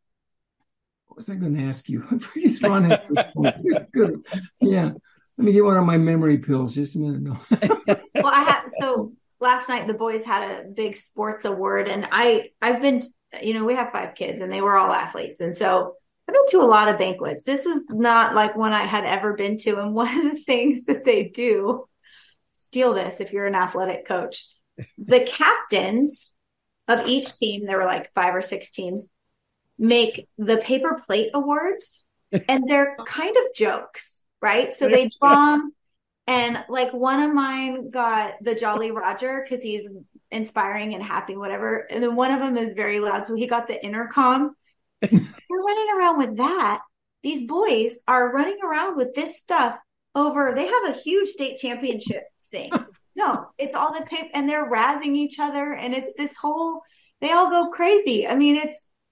[SPEAKER 3] was I going to ask you? Please, Ron. Good. Yeah, let me get one of my memory pills. Just a minute. No.
[SPEAKER 5] Well, so last night the boys had a big sports award, and I've been. We have 5 kids, and they were all athletes, and so I've been to a lot of banquets. This was not like one I had ever been to. And one of the things that they do, steal this if you're an athletic coach, the captains of each team, there were like 5 or 6 teams, make the paper plate awards, and they're kind of jokes, right? So they draw them, and like one of mine got the Jolly Roger because he's inspiring and happy, whatever. And then one of them is very loud, so he got the intercom. We're running around with that. These boys are running around with this stuff they have a huge state championship thing. No, it's all the paper, and they're razzing each other, and it's this whole, they all go crazy. I mean,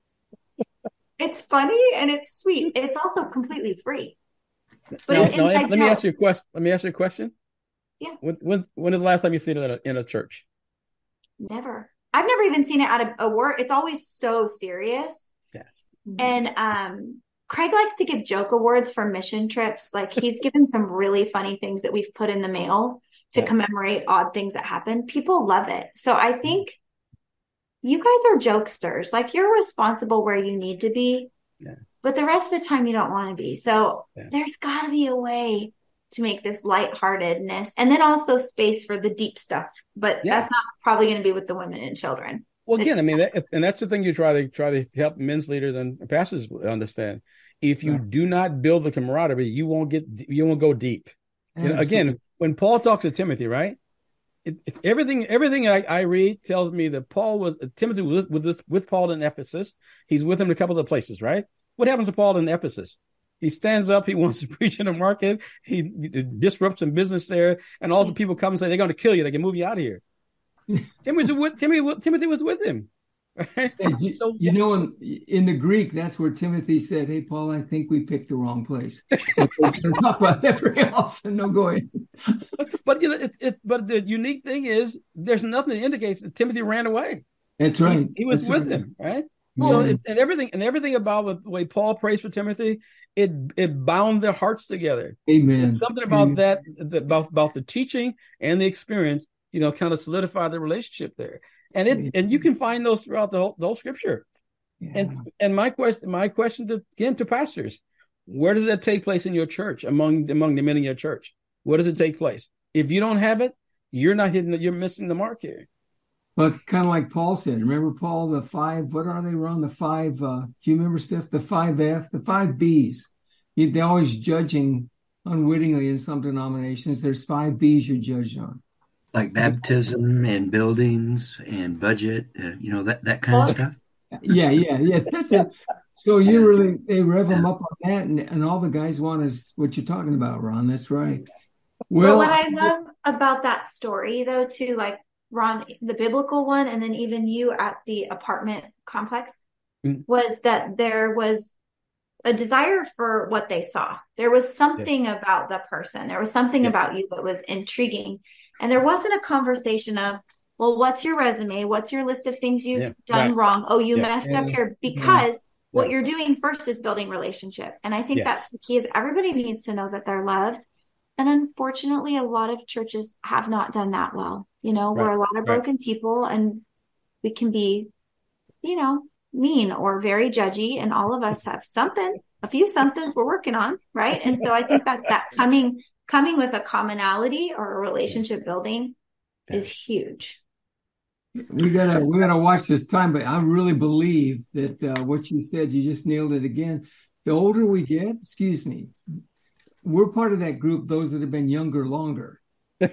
[SPEAKER 5] it's funny and it's sweet. It's also completely free. But
[SPEAKER 6] let me ask you a question.
[SPEAKER 5] Yeah.
[SPEAKER 6] When is the last time you seen it in a church?
[SPEAKER 5] Never. I've never even seen it at a work. It's always so serious.
[SPEAKER 6] Yes.
[SPEAKER 5] And Craig likes to give joke awards for mission trips. Like, he's given some really funny things that we've put in the mail to commemorate odd things that happen. People love it. So I think you guys are jokesters. Like, you're responsible where you need to be, but the rest of the time you don't want to be. So there's got to be a way to make this lightheartedness, and then also space for the deep stuff. But that's not probably going to be with the women and children.
[SPEAKER 6] Well, again, I mean, and that's the thing you try to help men's leaders and pastors understand. If you do not build the camaraderie, you won't go deep. You know, again, when Paul talks to Timothy, right? It's everything I read tells me that Timothy was with Paul in Ephesus. He's with him in a couple of places, right? What happens to Paul in Ephesus? He stands up. He wants to preach in the market. He disrupts some business there, and all the people come and say they're going to kill you. They can move you out of here. Timothy was with him. Right?
[SPEAKER 3] So, you know, in the Greek, that's where Timothy said, "Hey, Paul, I think we picked the wrong place." We're going to talk about that very often. No, go ahead.
[SPEAKER 6] But you know, but the unique thing is, there's nothing that indicates that Timothy ran away.
[SPEAKER 3] That's right.
[SPEAKER 6] He was with him, right? Yeah. So and everything about the way Paul prays for Timothy, it bound their hearts together.
[SPEAKER 3] Amen.
[SPEAKER 6] It's something about that about the teaching and the experience, you know, kind of solidify the relationship there. And you can find those throughout the whole scripture. Yeah. And my question to pastors, where does that take place in your church, among the men in your church? Where does it take place? If you don't have it, you're missing the mark here.
[SPEAKER 3] Well, it's kind of like Paul said. Remember, Paul, the 5, what are they, Ron? The 5, do you remember, Steph? The 5 F, the 5 Bs. They're always judging unwittingly in some denominations. There's 5 Bs you're judged on.
[SPEAKER 4] Like baptism and buildings and budget, you know, that kind of stuff.
[SPEAKER 3] Yeah. That's it. So they rev them up on that, and all the guys want is what you're talking about, Ron. That's right.
[SPEAKER 5] Well, what I love about that story, though, too, like Ron, the biblical one, and then even you at the apartment complex, was that there was a desire for what they saw. There was something about the person. There was something about you that was intriguing. And there wasn't a conversation of, well, what's your resume? What's your list of things you've done wrong? Oh, you messed up here. Because what you're doing first is building relationship. And I think that's the key, is everybody needs to know that they're loved. And unfortunately, a lot of churches have not done that well. You know, we're a lot of broken people, and we can be, you know, mean or very judgy. And all of us have a few somethings we're working on. Right. And so I think that's that coming with a commonality or a relationship building is huge.
[SPEAKER 3] We gotta watch this time, but I really believe that what you said, you just nailed it again. The older we get, we're part of that group, those that have been younger longer. So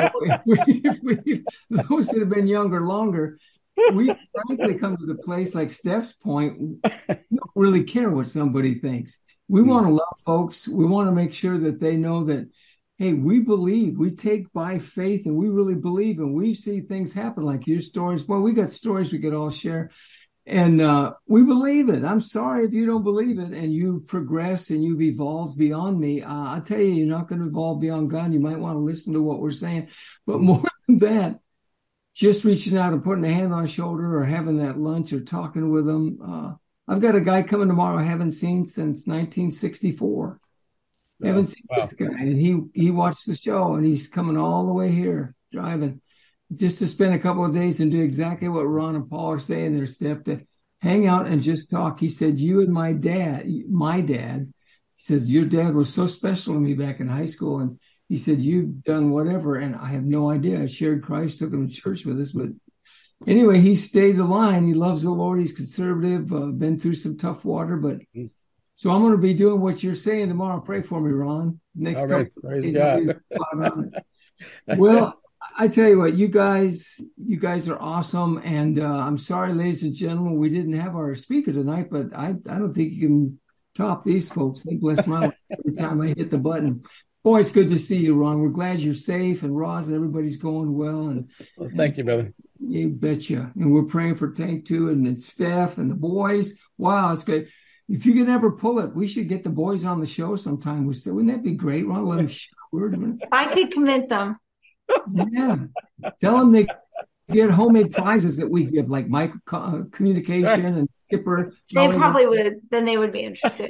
[SPEAKER 3] those that have been younger longer, we frankly come to the place, like Steph's point, we don't really care what somebody thinks. We want to love folks. We want to make sure that they know that, hey, we believe, we take by faith, and we really believe, and we see things happen like your stories. Well, we got stories we could all share, and we believe it. I'm sorry if you don't believe it and you've progressed and you've evolved beyond me. I tell you, you're not going to evolve beyond God. You might want to listen to what we're saying. But more than that, just reaching out and putting a hand on a shoulder or having that lunch or talking with them. I've got a guy coming tomorrow I haven't seen since 1964. Haven't seen this guy. And he watched the show, and he's coming all the way here, driving, just to spend a couple of days and do exactly what Ron and Paul are saying there, Steph, to hang out and just talk. He said, you and my dad, he says, your dad was so special to me back in high school. And he said, you've done whatever. And I have no idea. I shared Christ, took him to church with us. But anyway, he stayed the line. He loves the Lord. He's conservative, been through some tough water. But so I'm going to be doing what you're saying tomorrow. Pray for me, Ron. Next time.
[SPEAKER 6] Praise God.
[SPEAKER 3] Well, I tell you what, you guys are awesome. And I'm sorry, ladies and gentlemen, we didn't have our speaker tonight, but I don't think you can top these folks. They bless my life every time I hit the button. Boy, it's good to see you, Ron. We're glad you're safe, and Roz, everybody's going well. And
[SPEAKER 6] thank you, brother.
[SPEAKER 3] You betcha. And we're praying for Tank too, and Steph and the boys. Wow, it's great. If you can ever pull it, we should get the boys on the show sometime. Wouldn't that be great, Ron? Let them share a word.
[SPEAKER 5] If I could convince them.
[SPEAKER 3] Yeah. Tell them they get homemade prizes that we give, like micro communication and Skipper.
[SPEAKER 5] They probably would. Then they would be interested.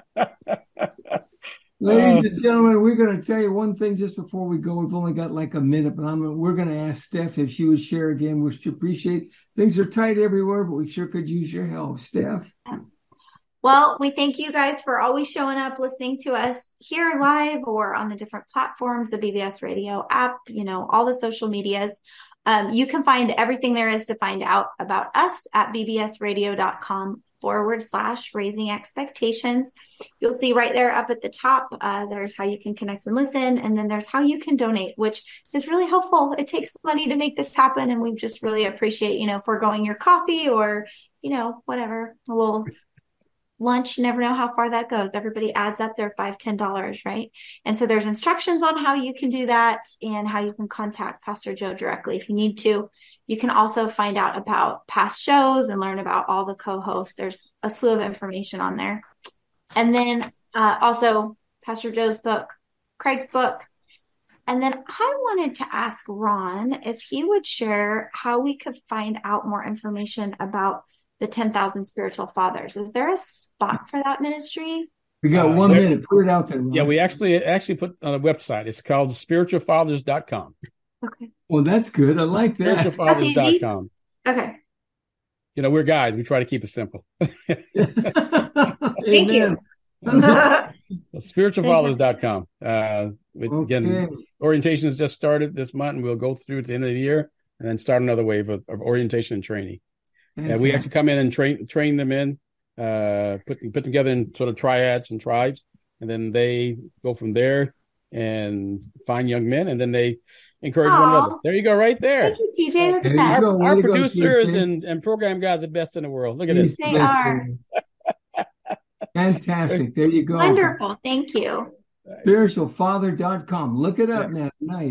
[SPEAKER 3] Ladies and gentlemen, we're going to tell you one thing just before we go. We've only got like a minute, but we're going to ask Steph if she would share again, which we appreciate. Things are tight everywhere, but we sure could use your help. Steph?
[SPEAKER 5] Well, we thank you guys for always showing up, listening to us here live or on the different platforms, the BBS Radio app, all the social medias. You can find everything there is to find out about us at bbsradio.com/raising expectations. You'll see right there up at the top, there's how you can connect and listen. And then there's how you can donate, which is really helpful. It takes money to make this happen. And we just really appreciate, foregoing your coffee or, whatever, a little lunch. You never know how far that goes. Everybody adds up their $5, $10, right? And so there's instructions on how you can do that and how you can contact Pastor Joe directly if you need to. You can also find out about past shows and learn about all the co-hosts. There's a slew of information on there. And then also Pastor Joe's book, Craig's book. And then I wanted to ask Ron if he would share how we could find out more information about the 10,000 Spiritual Fathers. Is there a spot for that ministry?
[SPEAKER 3] We got 1 minute. Put it out there, Ron.
[SPEAKER 6] Yeah, we actually put on a website. It's called spiritualfathers.com.
[SPEAKER 5] Okay.
[SPEAKER 3] Well, that's good. I like that.
[SPEAKER 6] Spiritualfathers.com.
[SPEAKER 5] Okay.
[SPEAKER 6] We're guys. We try to keep it simple.
[SPEAKER 5] Thank you.
[SPEAKER 6] Spiritualfathers.com. Again, orientation has just started this month, and we'll go through to the end of the year and then start another wave of orientation and training. We actually come in and train them in, put together in sort of triads and tribes, and then they go from there and find young men, and then they encourage one another. There you go, right there.
[SPEAKER 5] Thank you, TJ. Look at that.
[SPEAKER 6] Our producers and program guys are the best in the world. Look at this.
[SPEAKER 5] They are.
[SPEAKER 3] Fantastic. There you go.
[SPEAKER 5] Wonderful. Thank you.
[SPEAKER 3] Spiritualfather.com. Look it up now tonight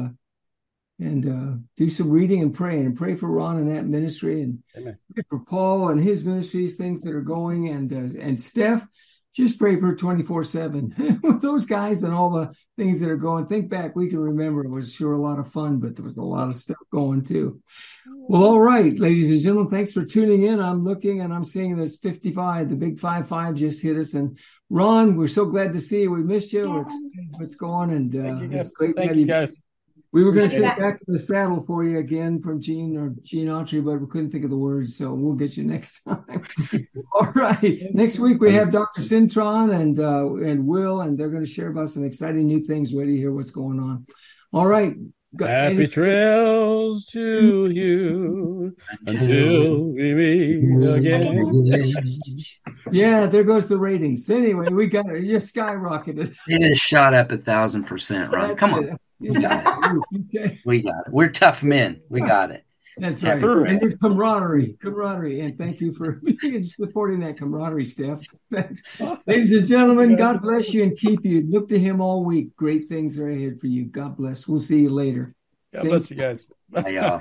[SPEAKER 3] and do some reading and praying, and pray for Ron and that ministry, and
[SPEAKER 6] Amen.
[SPEAKER 3] Pray for Paul and his ministries, things that are going, and Steph, just pray for 24/7 with those guys and all the things that are going. Think back, we can remember it was sure a lot of fun, but there was a lot of stuff going too. Well, all right, ladies and gentlemen, thanks for tuning in. I'm looking and I'm seeing this 55, the big 55 just hit us. And Ron, we're so glad to see you. We missed you. We're excited what's going, and it's great to have you guys. We were going to send back to the saddle for you again from Gene Autry, but we couldn't think of the words, so we'll get you next time. All right. Next week we have Dr. Cintron and Will, and they're going to share about some exciting new things. Ready to hear what's going on. All right.
[SPEAKER 6] Happy trails to you until we meet again.
[SPEAKER 3] Yeah, there goes the ratings. Anyway, we got it. You just skyrocketed.
[SPEAKER 4] It is shot up 1,000%, Ron. Come on. We got it. We got it. We're tough men. We got it.
[SPEAKER 3] That's right. And your camaraderie. And thank you for supporting that camaraderie, Steph. Thanks. Ladies and gentlemen, God bless you and keep you. Look to him all week. Great things are ahead for you. God bless. We'll see you later.
[SPEAKER 6] God bless you guys.
[SPEAKER 4] Bye, y'all.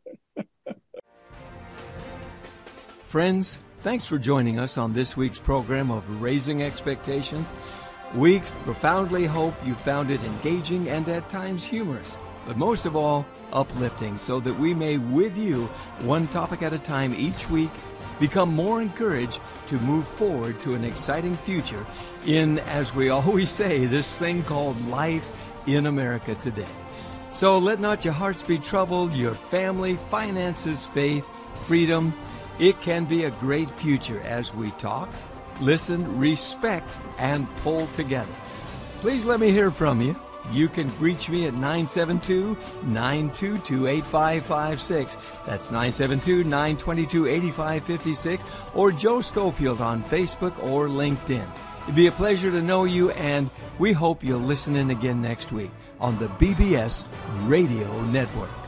[SPEAKER 1] Friends, thanks for joining us on this week's program of Raising Expectations. We profoundly hope you found it engaging and at times humorous, but most of all, uplifting, so that we may, with you, one topic at a time each week, become more encouraged to move forward to an exciting future in, as we always say, this thing called life in America today. So let not your hearts be troubled, your family, finances, faith, freedom. It can be a great future as we talk, listen, respect, and pull together. Please let me hear from you. You can reach me at 972-922-8556. That's 972-922-8556. Or Joe Schofield on Facebook or LinkedIn. It'd be a pleasure to know you, and we hope you'll listen in again next week on the BBS Radio Network.